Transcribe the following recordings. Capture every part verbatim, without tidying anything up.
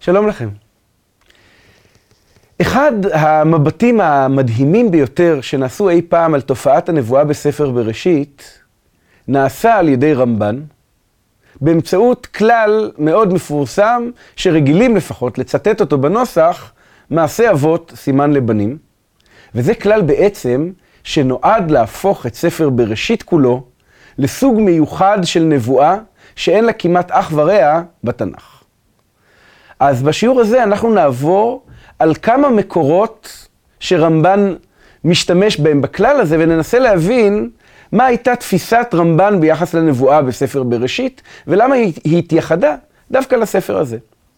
שלום לכם. אחד המבטים המדהימים ביותר שנעשו אי פעם על תופעת הנבואה בספר בראשית, נעשה על ידי רמב"ן, באמצעות כלל מאוד מפורסם, שרגילים לפחות לצטט אותו בנוסח, מעשה אבות סימן לבנים. וזה כלל בעצם שנועד להפוך את ספר בראשית כולו לסוג מיוחד של נבואה שאין לה כמעט אח ורע בתנ"ך. אז בשיעור הזה אנחנו נעבור על כמה מקורות שרמב"ן משתמש בהם בכלל הזה, וננסה להבין מה הייתה תפיסת רמב"ן ביחס לנבואה בספר בראשית, ולמה היא התייחדה דווקא לספר הזה.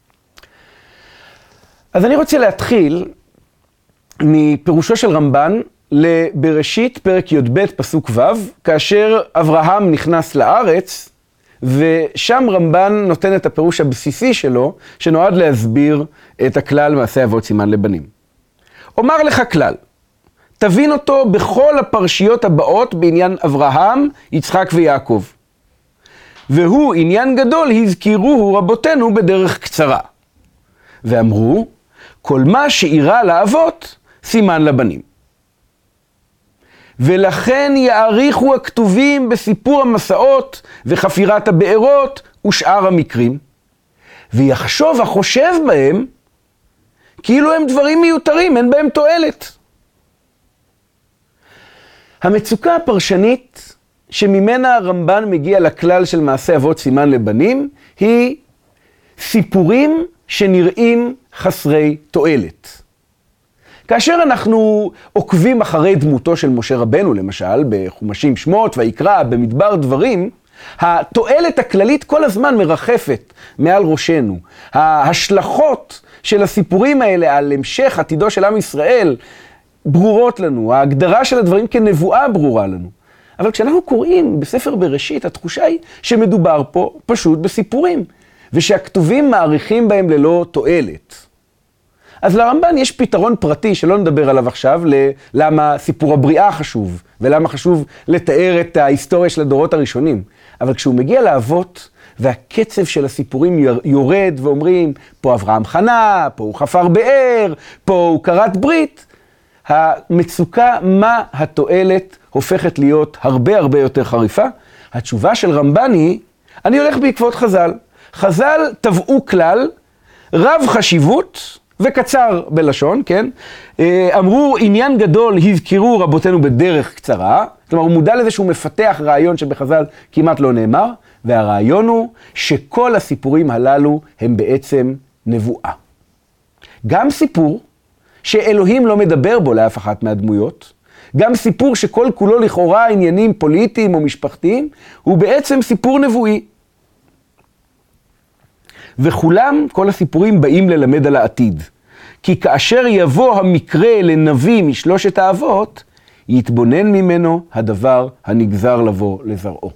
אז אני רוצה להתחיל מפירושו של רמב"ן לבראשית פרק י"ב פסוק ו', כאשר אברהם נכנס לארץ, ושם רמב"ן נותן את הפירוש הבסיסי שלו, שנועד להסביר את הכלל מעשה אבות סימן לבנים. אומר לך כלל, תבין אותו בכל הפרשיות הבאות בעניין אברהם, יצחק ויעקב. והוא עניין גדול, הזכירוהו רבותינו בדרך קצרה. ואמרו, כל מה שאירע לאבות, סימן לבנים. ולכן יעריכו הכתובים בסיפור המסעות וחפירת הבארות ושאר המקרים, ויחשוב החושב בהם כאילו הם דברים מיותרים, אין בהם תועלת. המצוקה הפרשנית שממנה הרמב"ן מגיע לכלל של מעשה אבות סימן לבנים, היא סיפורים שנראים חסרי תועלת. כאשר אנחנו עוקבים אחרי דמותו של משה רבנו, למשל, בחומשים שמות ויקרא, במדבר דברים, התועלת הכללית כל הזמן מרחפת מעל ראשנו. ההשלכות של הסיפורים האלה על המשך עתידו של עם ישראל ברורות לנו, ההגדרה של הדברים כנבואה ברורה לנו. אבל כשאנחנו קוראים בספר בראשית, התחושה היא שמדובר פה פשוט בסיפורים, ושהכתובים מעריכים בהם ללא תועלת. אז לרמב"ן יש פתרון פרטי שלא נדבר עליו עכשיו, למה סיפור הבריאה חשוב, ולמה חשוב לתאר את ההיסטוריה של הדורות הראשונים. אבל כשהוא מגיע לאבות, והקצב של הסיפורים יורד ואומרים, פה אברהם חנה, פה הוא חפר באר, פה הוא כרת ברית, המצוקה מה התועלת הופכת להיות הרבה הרבה יותר חריפה. התשובה של רמב"ן היא, אני הולך בעקבות חז"ל. חז"ל טבעו כלל, רב חשיבות, וקצר בלשון, כן? אמרו, עניין גדול הזכירו רבותינו בדרך קצרה, כלומר, הוא מודע לזה שהוא מפתח רעיון שבחז"ל כמעט לא נאמר, והרעיון הוא שכל הסיפורים הללו הם בעצם נבואה. גם סיפור שאלוהים לא מדבר בו לאף אחת מהדמויות, גם סיפור שכל כולו לכאורה עניינים פוליטיים או משפחתיים, הוא בעצם סיפור נבואי. וכולם, כל הסיפורים באים ללמד על העתיד. כי כאשר יבוא המקרה לנביא משלושת האבות, יתבונן ממנו הדבר הנגזר לבוא לזרעו.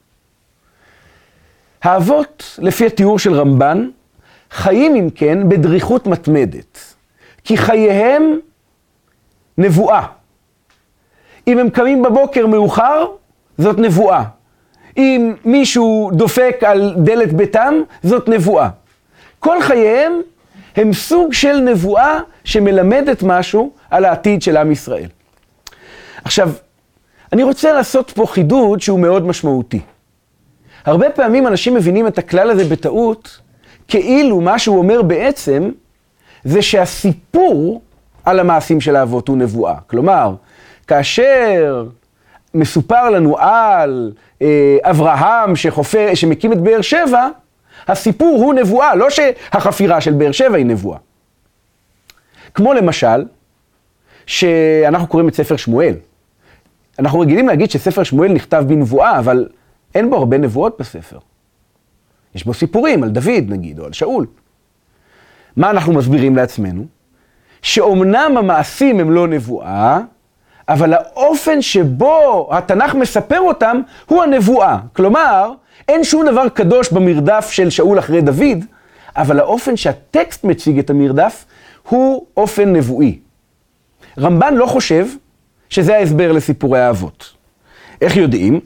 האבות, לפי התיאור של רמב"ן, חיים אם כן בדריכות מתמדת. כי חייהם נבואה. אם הם קמים בבוקר מאוחר, זאת נבואה. אם מישהו דופק על דלת ביתם, זאת נבואה. כל חייהם הם סוג של נבואה שמלמדת משהו על העתיד של עם ישראל. עכשיו, אני רוצה לעשות פה חידוד שהוא מאוד משמעותי. הרבה פעמים אנשים מבינים את הכלל הזה בטעות, כאילו מה שהוא אומר בעצם, זה שהסיפור על המעשים של האבות הוא נבואה. כלומר, כאשר מסופר לנו על אה, אברהם שחופר, שמקים את באר שבע, הסיפור הוא נבואה, לא שהחפירה של באר שבע היא נבואה. כמו למשל, שאנחנו קוראים את ספר שמואל. אנחנו רגילים להגיד שספר שמואל נכתב בנבואה, אבל אין בו הרבה נבואות בספר. יש בו סיפורים על דוד נגיד, או על שאול. מה אנחנו מסבירים לעצמנו? שאומנם המעשים הם לא נבואה, אבל האופן שבו התנ"ך מספר אותם הוא הנבואה. כלומר, אין שום דבר קדוש במרדף של שאול אחרי דוד, אבל האופן שהטקסט מציג את המרדף הוא אופן נבואי. רמב"ן לא חושב שזה ההסבר לסיפורי האבות. איך יודעים?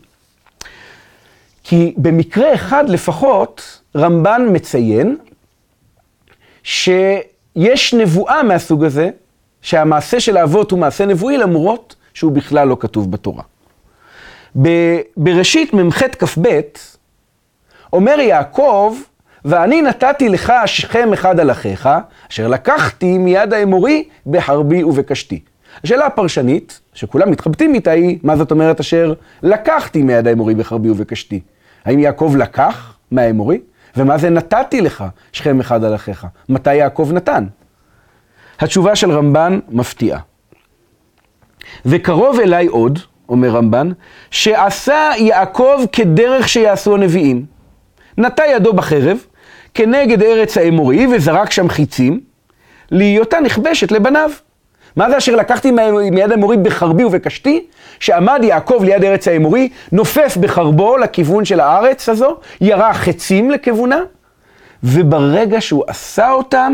כי במקרה אחד לפחות רמב"ן מציין שיש נבואה מהסוג הזה, שהמעשה של האבות הוא מעשה נבואי, למרות שהוא בכלל לא כתוב בתורה. בראשית ממ"ח כ"ב, אומר יעקב, ואני נתתי לך שכם אחד על אחיך, אשר לקחתי מיד האמורי בחרבי ובקשתי. השאלה הפרשנית, שכולם מתחבטים איתה, היא, מה זאת אומרת אשר לקחתי מיד האמורי בחרבי ובקשתי? האם יעקב לקח מהאמורי? ומה זה נתתי לך שכם אחד על אחיך? מתי יעקב נתן? התשובה של רמב"ן מפתיעה. וקרוב אליי עוד, אומר רמב"ן, שעשה יעקב כדרך שיעשו הנביאים. נטע ידו בחרב, כנגד ארץ האמורי, וזרק שם חיצים, להיותה נכבשת לבניו. מה זה אשר לקחתי מיד האמורי בחרבי ובקשתי? שעמד יעקב ליד ארץ האמורי, נופף בחרבו לכיוון של הארץ הזו, ירה חצים לכיוונה, וברגע שהוא עשה אותם,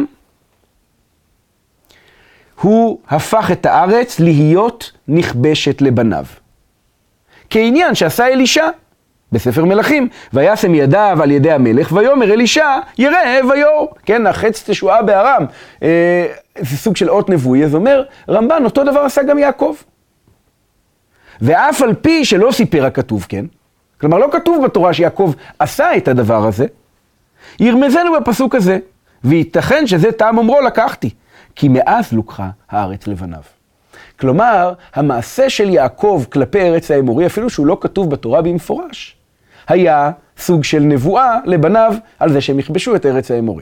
הוא הפך את הארץ להיות נכבשת לבניו. כעניין שעשה אלישע בספר מלכים, וישם ידיו על ידי המלך, ויאמר אלישע ירא ויור. כן, החץ תשועה בארם, אה, זה סוג של אות נבואי, אז אומר רמב"ן, אותו דבר עשה גם יעקב. ואף על פי שלא סיפר הכתוב, כן, כלומר לא כתוב בתורה שיעקב עשה את הדבר הזה, ירמזנו בפסוק הזה, וייתכן שזה טעם אומרו לקחתי, כי מאז לוקחה הארץ לבניו. כלומר, המעשה של יעקב כלפי ארץ האמורי, אפילו שהוא לא כתוב בתורה במפורש, היה סוג של נבואה לבניו על זה שהם יכבשו את ארץ האמורי.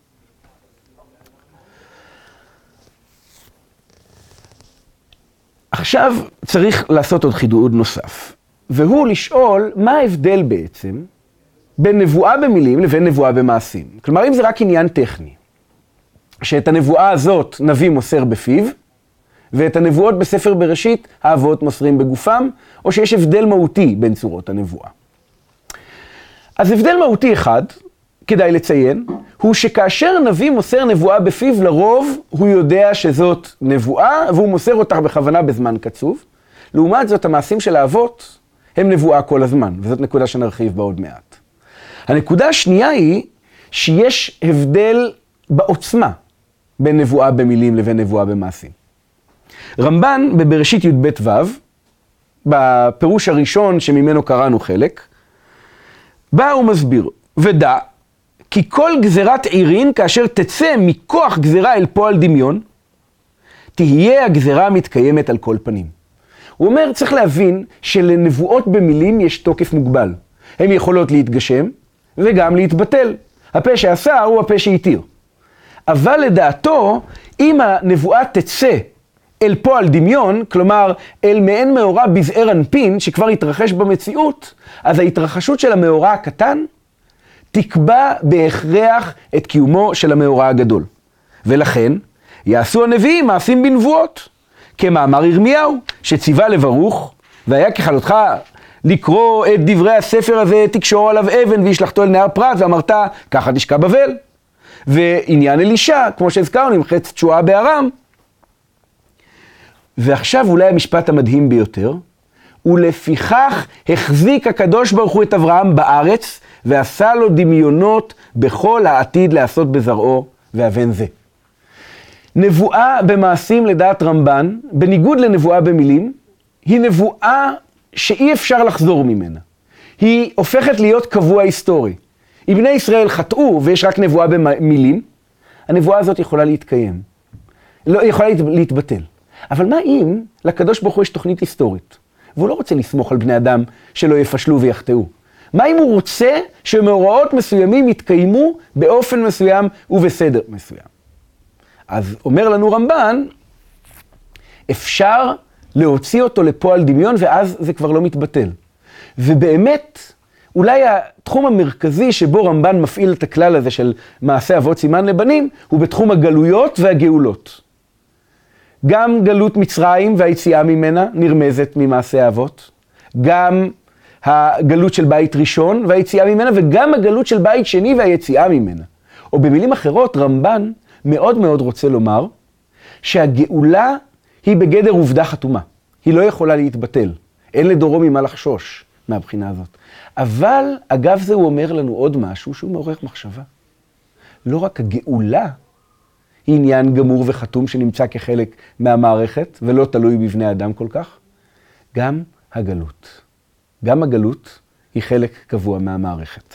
עכשיו צריך לעשות עוד חידוד נוסף, והוא לשאול מה ההבדל בעצם בין נבואה במילים לבין נבואה במעשים. כלומר, אם זה רק עניין טכני, שאת הנבואה הזאת נביא מוסר בפיו, ואת הנבואות בספר בראשית האבות מוסרים בגופם, או שיש הבדל מהותי בין צורות הנבואה. אז הבדל מהותי אחד, כדאי לציין, הוא שכאשר נביא מוסר נבואה בפיו, לרוב הוא יודע שזאת נבואה, והוא מוסר אותה בכוונה בזמן קצוב. לעומת זאת, המעשים של האבות הם נבואה כל הזמן, וזאת נקודה שנרחיב בה עוד מעט. הנקודה השנייה היא שיש הבדל בעוצמה בין נבואה במילים לבין נבואה במעשים. רמב"ן בבראשית י"ב ו', בפירוש הראשון שממנו קראנו חלק, בא ומסביר, ודע, כי כל גזירת עירין כאשר תצא מכוח גזירה אל פועל דמיון, תהיה הגזירה מתקיימת על כל פנים. הוא אומר, צריך להבין שלנבואות במילים יש תוקף מוגבל. הן יכולות להתגשם וגם להתבטל. הפה שעשה הוא הפה שהתיר. אבל לדעתו, אם הנבואה תצא אל פועל דמיון, כלומר אל מעין מאורע בזעיר אנפין שכבר התרחש במציאות, אז ההתרחשות של המאורע הקטן תקבע בהכרח את קיומו של המאורע הגדול. ולכן יעשו הנביאים מעשים בנבואות, כמאמר ירמיהו שציווה לברוך, והיה ככלותך לקרוא את דברי הספר הזה, תקשור עליו אבן וישלחתו אל נהר פרת, ואמרת ככה תשקע בבל. ועניין אלישע, כמו שהזכרנו, עם חץ תשועה בארם. ועכשיו אולי המשפט המדהים ביותר, ולפיכך החזיק הקדוש ברוך הוא את אברהם בארץ, ועשה לו דמיונות בכל העתיד לעשות בזרעו ואבן זה. נבואה במעשים לדעת רמב"ן, בניגוד לנבואה במילים, היא נבואה שאי אפשר לחזור ממנה. היא הופכת להיות קבוע היסטורי. אם בני ישראל חטאו ויש רק נבואה במילים, הנבואה הזאת יכולה להתקיים. לא, יכולה להתבטל. אבל מה אם לקדוש ברוך הוא יש תוכנית היסטורית, והוא לא רוצה לסמוך על בני אדם שלא יפשלו ויחטאו? מה אם הוא רוצה שמאורעות מסוימים יתקיימו באופן מסוים ובסדר מסוים? אז אומר לנו רמב"ן, אפשר להוציא אותו לפועל דמיון, ואז זה כבר לא מתבטל. ובאמת, אולי התחום המרכזי שבו רמב"ן מפעיל את הכלל הזה של מעשה אבות סימן לבנים, הוא בתחום הגלויות והגאולות. גם גלות מצרים והיציאה ממנה נרמזת ממעשה האבות, גם הגלות של בית ראשון והיציאה ממנה, וגם הגלות של בית שני והיציאה ממנה. או במילים אחרות, רמב"ן מאוד מאוד רוצה לומר שהגאולה היא בגדר עובדה חתומה. היא לא יכולה להתבטל. אין לדורו ממה לחשוש מהבחינה הזאת. אבל אגב זה הוא אומר לנו עוד משהו שהוא מעורר מחשבה. לא רק הגאולה עניין גמור וחתום שנמצא כחלק מהמערכת, ולא תלוי בבני אדם כל כך. גם הגלות. גם הגלות היא חלק קבוע מהמערכת.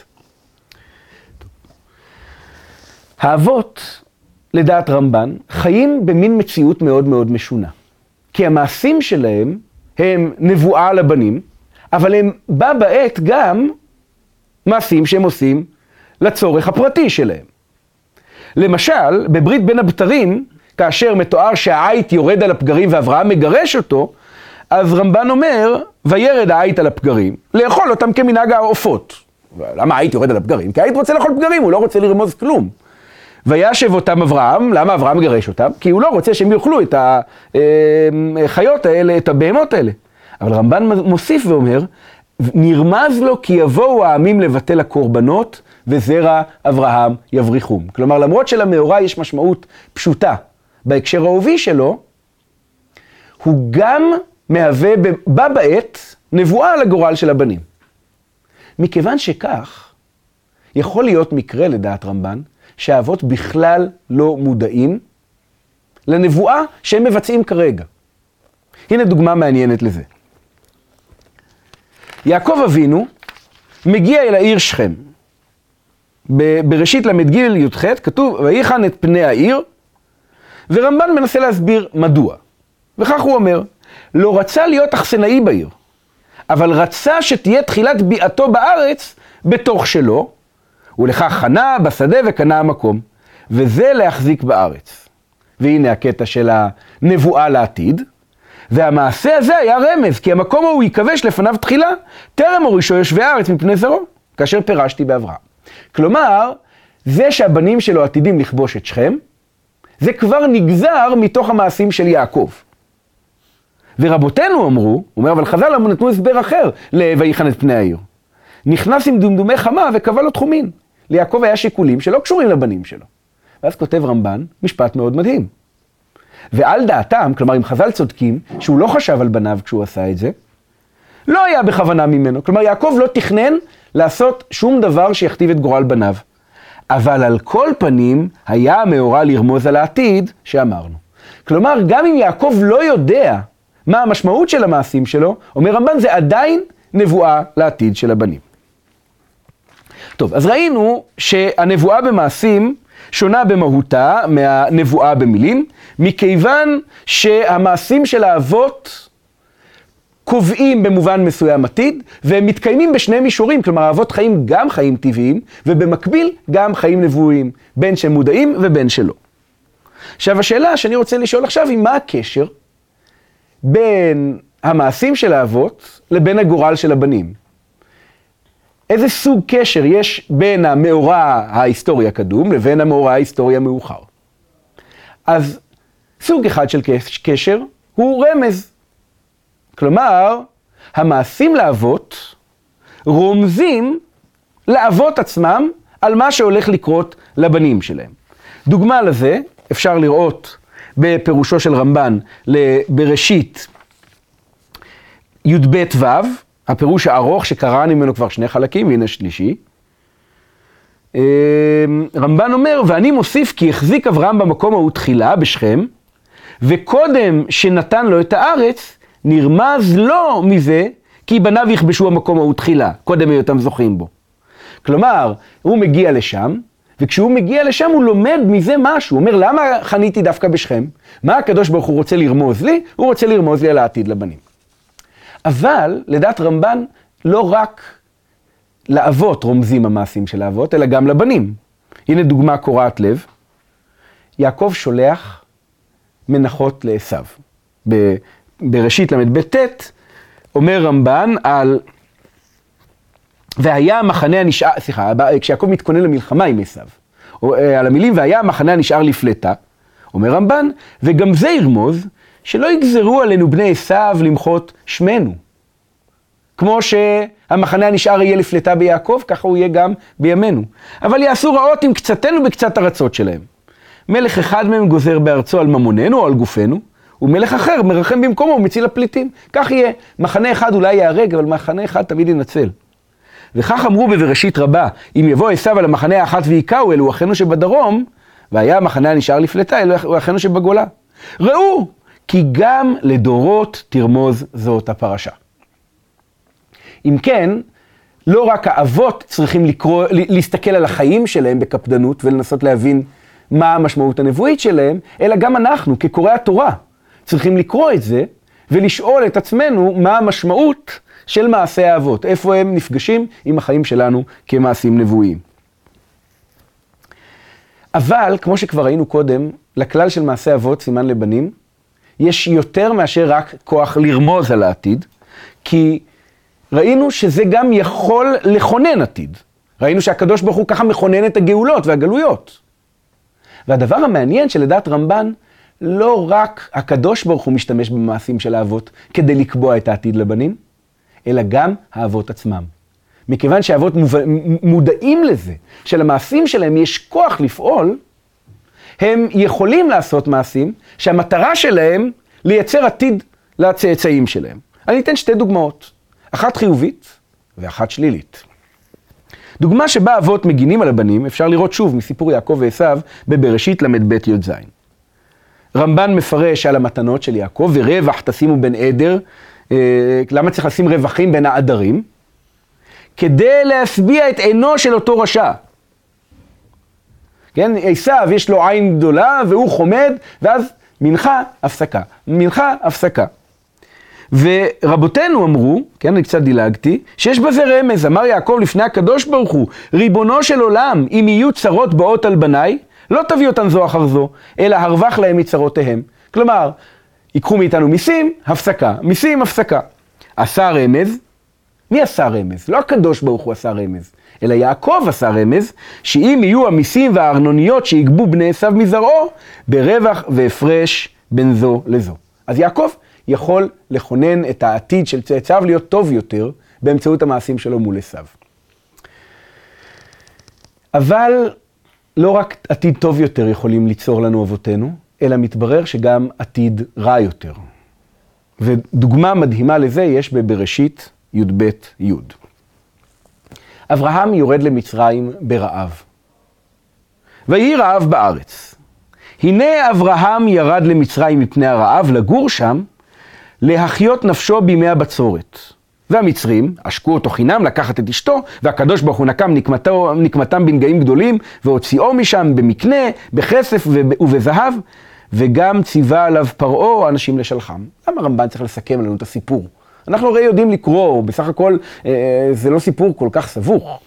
האבות, לדעת רמב"ן, חיים במין מציאות מאוד מאוד משונה. כי המעשים שלהם הם נבואה לבנים, אבל הם בה בעת גם מעשים שהם עושים לצורך הפרטי שלהם. למשל, בברית בין הבתרים, כאשר מתואר שהעית יורד על הפגרים ואברהם מגרש אותו, אז רמב"ן אומר, וירד העית על הפגרים, לאכול אותם כמנהג העופות. למה העית יורד על הפגרים? כי העית רוצה לאכול פגרים, הוא לא רוצה לרמוז כלום. וישב אותם אברהם, למה אברהם מגרש אותם? כי הוא לא רוצה שהם יאכלו את החיות האלה, את הבהמות האלה. אבל רמב"ן מוסיף ואומר, נרמז לו כי יבואו העמים לבטל הקורבנות, וזרע אברהם יבריחום. כלומר, למרות שלמאורע יש משמעות פשוטה בהקשר האובי שלו, הוא גם מהווה בה בעת נבואה על הגורל של הבנים. מכיוון שכך, יכול להיות מקרה לדעת רמב"ן, שהאבות בכלל לא מודעים לנבואה שהם מבצעים כרגע. הנה דוגמה מעניינת לזה. יעקב אבינו מגיע אל העיר שכם. בראשית למד ג' י"ח כתוב, ויחן את פני העיר, ורמב"ן מנסה להסביר מדוע. וכך הוא אומר, לא רצה להיות אכסנאי בעיר, אבל רצה שתהיה תחילת ביעתו בארץ בתוך שלו, ולכך חנה בשדה וקנה המקום, וזה להחזיק בארץ. והנה הקטע של הנבואה לעתיד, והמעשה הזה היה רמז, כי המקום הוא ייכבש לפניו תחילה, טרם הורישו יושבי הארץ מפני זרעו, כאשר פירשתי באברהם. כלומר, זה שהבנים שלו עתידים לכבוש את שכם, זה כבר נגזר מתוך המעשים של יעקב. ורבותינו אמרו, הוא אומר, אבל חז"ל נתנו הסבר אחר ל"ויחן את פני העיר". נכנס עם דומדומי חמה וקבע לו תחומין. ליעקב היה שיקולים שלא קשורים לבנים שלו. ואז כותב רמב"ן משפט מאוד מדהים. ועל דעתם, כלומר אם חז"ל צודקים, שהוא לא חשב על בניו כשהוא עשה את זה, לא היה בכוונה ממנו. כלומר יעקב לא תכנן לעשות שום דבר שיכתיב את גורל בניו. אבל על כל פנים היה המאורע לרמוז על העתיד שאמרנו. כלומר גם אם יעקב לא יודע מה המשמעות של המעשים שלו, אומר רמב"ן זה עדיין נבואה לעתיד של הבנים. טוב, אז ראינו שהנבואה במעשים שונה במהותה מהנבואה במילים, מכיוון שהמעשים של האבות קובעים במובן מסוים עתיד, והם מתקיימים בשני מישורים, כלומר האבות חיים גם חיים טבעיים, ובמקביל גם חיים נבואיים, בין שהם מודעים ובין שלא. עכשיו השאלה שאני רוצה לשאול עכשיו היא מה הקשר בין המעשים של האבות לבין הגורל של הבנים? איזה סוג קשר יש בין המאורע ההיסטורי הקדום לבין המאורע ההיסטורי המאוחר? אז סוג אחד של קשר הוא רמז. כלומר, המעשים לאבות רומזים לאבות עצמם על מה שהולך לקרות לבנים שלהם. דוגמה לזה אפשר לראות בפירושו של רמב"ן לבראשית י"ב ו', הפירוש הארוך שקראנו ממנו כבר שני חלקים, והנה שלישי. רמב"ן אומר, ואני מוסיף כי החזיק אברהם במקום ההוא תחילה בשכם, וקודם שנתן לו את הארץ, נרמז לו מזה, כי בניו יכבשו המקום ההוא תחילה, קודם היותם זוכים בו. כלומר, הוא מגיע לשם, וכשהוא מגיע לשם הוא לומד מזה משהו. הוא אומר, למה חניתי דווקא בשכם? מה הקדוש ברוך הוא רוצה לרמוז לי? הוא רוצה לרמוז לי על העתיד לבנים. אבל, לדעת רמב"ן, לא רק לאבות רומזים המעשים של האבות, אלא גם לבנים. הנה דוגמה קורעת לב. יעקב שולח מנחות לעשו. בראשית למד ב' אומר רמב"ן על והיה המחנה הנשאר, סליחה, כשיעקב מתכונן למלחמה עם עשו, על המילים והיה המחנה הנשאר לפלטה, אומר רמב"ן, וגם זה ירמוז שלא יגזרו עלינו בני עשו למחות שמנו. כמו שהמחנה הנשאר יהיה לפלטה ביעקב, ככה הוא יהיה גם בימינו. אבל יעשו רעות עם קצתנו בקצת ארצות שלהם. מלך אחד מהם גוזר בארצו על ממוננו או על גופנו, ומלך אחר מרחם במקומו ומציל הפליטים. כך יהיה. מחנה אחד אולי יהרג, אבל מחנה אחד תמיד ינצל. וכך אמרו בבראשית רבה, אם יבוא עשו על המחנה האחת ויקעו אלו אחינו שבדרום, והיה המחנה הנשאר לפלטה, אלו אחינו שבגולה. ראו, כי גם לדורות תרמוז זאת הפרשה. אם כן, לא רק האבות צריכים לקרוא, להסתכל על החיים שלהם בקפדנות ולנסות להבין מה המשמעות הנבואית שלהם, אלא גם אנחנו, כקוראי התורה, צריכים לקרוא את זה ולשאול את עצמנו מה המשמעות של מעשי האבות, איפה הם נפגשים עם החיים שלנו כמעשים נבואיים. אבל, כמו שכבר ראינו קודם, לכלל של מעשי אבות, סימן לבנים, יש יותר מאשר רק כוח לרמוז על העתיד, כי ראינו שזה גם יכול לכונן עתיד. ראינו שהקדוש ברוך הוא ככה מכונן את הגאולות והגלויות. והדבר המעניין שלדעת רמב"ן, לא רק הקדוש ברוך הוא משתמש במעשים של האבות כדי לקבוע את העתיד לבנים, אלא גם האבות עצמם. מכיוון שהאבות מודעים לזה, שלמעשים שלהם יש כוח לפעול, הם יכולים לעשות מעשים שהמטרה שלהם לייצר עתיד לצאצאים שלהם. אני אתן שתי דוגמאות, אחת חיובית ואחת שלילית. דוגמה שבה אבות מגינים על הבנים, אפשר לראות שוב מסיפור יעקב ועשיו בבראשית למד ב' י"ז. רמב"ן מפרש על המתנות של יעקב, ורווח תשימו בין עדר, אה, למה צריך לשים רווחים בין העדרים? כדי להשביע את עינו של אותו רשע. כן, עשיו יש לו עין גדולה והוא חומד, ואז מנחה הפסקה, מנחה הפסקה. ורבותינו אמרו, כן, אני קצת דילגתי, שיש בזה רמז, אמר יעקב לפני הקדוש ברוך הוא, ריבונו של עולם, אם יהיו צרות באות על בניי, לא תביא אותן זו אחר זו, אלא הרווח להם מצרותיהם. כלומר, ייקחו מאיתנו מיסים, הפסקה, מיסים, הפסקה. עשה רמז, מי עשה רמז? לא הקדוש ברוך הוא עשה רמז, אלא יעקב עשה רמז, שאם יהיו המיסים והארנוניות שיגבו בני עשיו מזרעו, ברווח והפרש בין זו לזו. אז יעקב יכול לכונן את העתיד של צאצאיו להיות טוב יותר, באמצעות המעשים שלו מול עשיו. אבל לא רק עתיד טוב יותר יכולים ליצור לנו אבותינו, אלא מתברר שגם עתיד רע יותר. ודוגמה מדהימה לזה יש בבראשית י"ב י'. אברהם יורד למצרים ברעב. ויהי רעב בארץ. הנה אברהם ירד למצרים מפני הרעב לגור שם, להחיות נפשו בימי הבצורת. והמצרים עשקו אותו חינם לקחת את אשתו, והקדוש ברוך הוא נקם נקמתו, נקמתם בנגעים גדולים, והוציאו משם במקנה, בכסף ובזהב, וגם ציווה עליו פרעה אנשים לשלחם. למה הרמב"ן צריך לסכם לנו את הסיפור? אנחנו הרי יודעים לקרוא, בסך הכל אה, זה לא סיפור כל כך סבוך.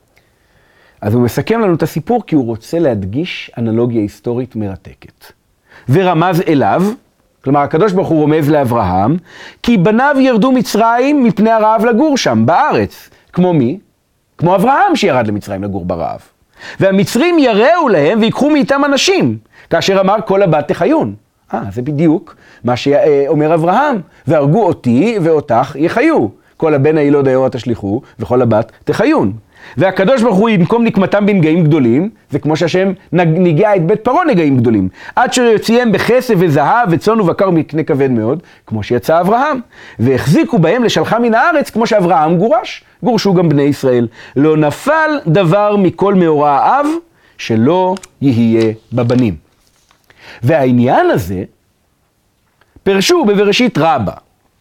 אז הוא מסכם לנו את הסיפור כי הוא רוצה להדגיש אנלוגיה היסטורית מרתקת. ורמז אליו, כלומר הקדוש ברוך הוא רומז לאברהם, כי בניו ירדו מצרים מפני הרעב לגור שם, בארץ. כמו מי? כמו אברהם שירד למצרים לגור ברעב. והמצרים יראו להם ויקחו מאיתם אנשים, כאשר אמר כל הבת תחיון. אה, זה בדיוק מה שאומר אברהם, והרגו אותי ואותך יחיו. כל הבן הילוד היורה תשליכו, וכל הבת תחיון. והקדוש ברוך הוא ינקום נקמתם בנגעים גדולים, זה כמו שהשם ניגע את בית פרעה נגעים גדולים, עד שיוציאם בכסף וזהב וצאן ובקר מקנה כבד מאוד, כמו שיצא אברהם. והחזיקו בהם לשלחה מן הארץ, כמו שאברהם גורש, גורשו גם בני ישראל. לא נפל דבר מכל מאורע האב, שלא יהיה בבנים. והעניין הזה פרשו בבראשית רבה.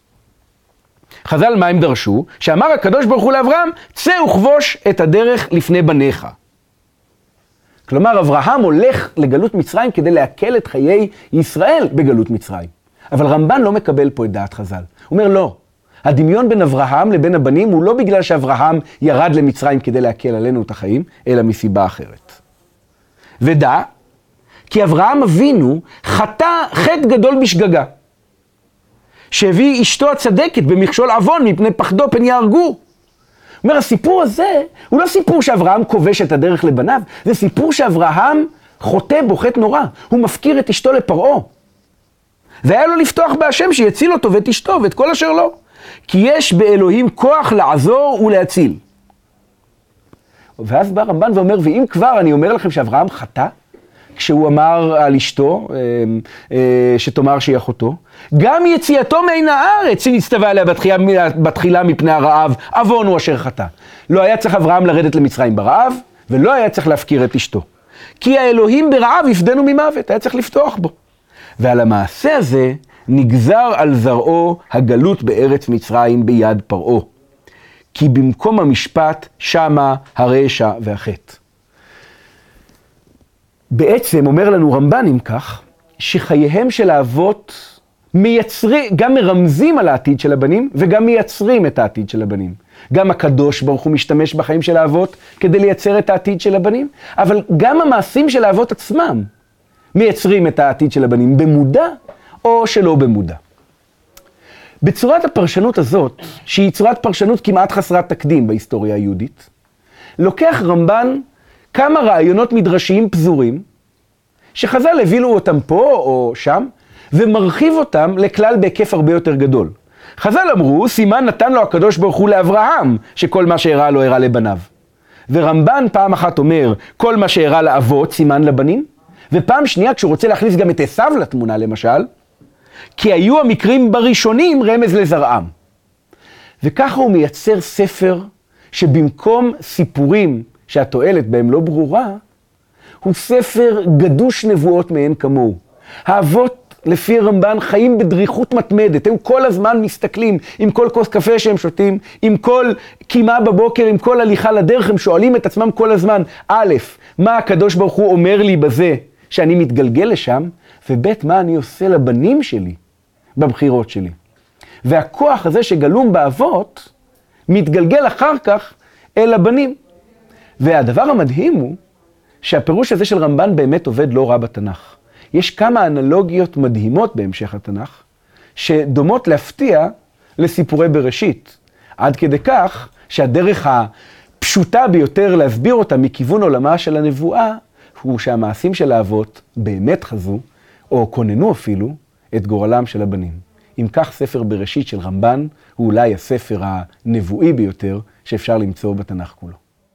חז"ל מה הם דרשו? שאמר הקדוש ברוך הוא לאברהם, צא וכבוש את הדרך לפני בניך. כלומר, אברהם הולך לגלות מצרים כדי להקל את חיי ישראל בגלות מצרים. אבל רמב"ן לא מקבל פה את דעת חז"ל. הוא אומר לא, הדמיון בין אברהם לבין הבנים הוא לא בגלל שאברהם ירד למצרים כדי להקל עלינו את החיים, אלא מסיבה אחרת. ודע, כי אברהם אבינו חטא חטא גדול בשגגה. שהביא אשתו הצדקת במכשול עוון מפני פחדו פן יהרגו. הוא אומר, הסיפור הזה הוא לא סיפור שאברהם כובש את הדרך לבניו, זה סיפור שאברהם חוטא בו חטא נורא. הוא מפקיר את אשתו לפרעה. והיה לו לפתוח בהשם שיציל אותו ואת אשתו ואת כל אשר לו. כי יש באלוהים כוח לעזור ולהציל. ואז בא רמב"ן ואומר, ואם כבר אני אומר לכם שאברהם חטא, כשהוא אמר על אשתו, שתאמר שהיא אחותו, גם יציאתו מן הארץ שנצטווה עליה בתחילה, בתחילה מפני הרעב, עוון הוא אשר חטא. לא היה צריך אברהם לרדת למצרים ברעב, ולא היה צריך להפקיר את אשתו. כי האלוהים ברעב יפדנו ממוות, היה צריך לפתוח בו. ועל המעשה הזה נגזר על זרעו הגלות בארץ מצרים ביד פרעה. כי במקום המשפט שמה הרשע והחטא. בעצם אומר לנו רמב"ן אם כך, שחייהם של האבות מייצרים, גם מרמזים על העתיד של הבנים, וגם מייצרים את העתיד של הבנים. גם הקדוש ברוך הוא משתמש בחיים של האבות כדי לייצר את העתיד של הבנים, אבל גם המעשים של האבות עצמם מייצרים את העתיד של הבנים, במודע או שלא במודע. בצורת הפרשנות הזאת, שהיא צורת פרשנות כמעט חסרת תקדים בהיסטוריה היהודית, לוקח רמב"ן כמה רעיונות מדרשיים פזורים, שחז"ל הבילו אותם פה או שם, ומרחיב אותם לכלל בהיקף הרבה יותר גדול. חז"ל אמרו, סימן נתן לו הקדוש ברוך הוא לאברהם, שכל מה שהראה לו הראה לבניו. ורמב"ן פעם אחת אומר, כל מה שהראה לאבות סימן לבנים, ופעם שנייה כשהוא רוצה להכניס גם את עשיו לתמונה למשל, כי היו המקרים בראשונים רמז לזרעם. וככה הוא מייצר ספר שבמקום סיפורים שהתועלת בהם לא ברורה, הוא ספר גדוש נבואות מעין כמוהו. האבות לפי רמב"ן חיים בדריכות מתמדת, הם כל הזמן מסתכלים עם כל כוס קפה שהם שותים, עם כל קימה בבוקר, עם כל הליכה לדרך, הם שואלים את עצמם כל הזמן, א', מה הקדוש ברוך הוא אומר לי בזה שאני מתגלגל לשם, וב', מה אני עושה לבנים שלי בבחירות שלי. והכוח הזה שגלום באבות מתגלגל אחר כך אל הבנים. והדבר המדהים הוא שהפירוש הזה של רמב"ן באמת עובד לא רע בתנ"ך. יש כמה אנלוגיות מדהימות בהמשך התנ"ך, שדומות להפתיע לסיפורי בראשית. עד כדי כך שהדרך הפשוטה ביותר להסביר אותה מכיוון עולמה של הנבואה, הוא שהמעשים של האבות באמת חזו, או כוננו אפילו, את גורלם של הבנים. אם כך ספר בראשית של רמב"ן, הוא אולי הספר הנבואי ביותר שאפשר למצוא בתנ"ך כולו.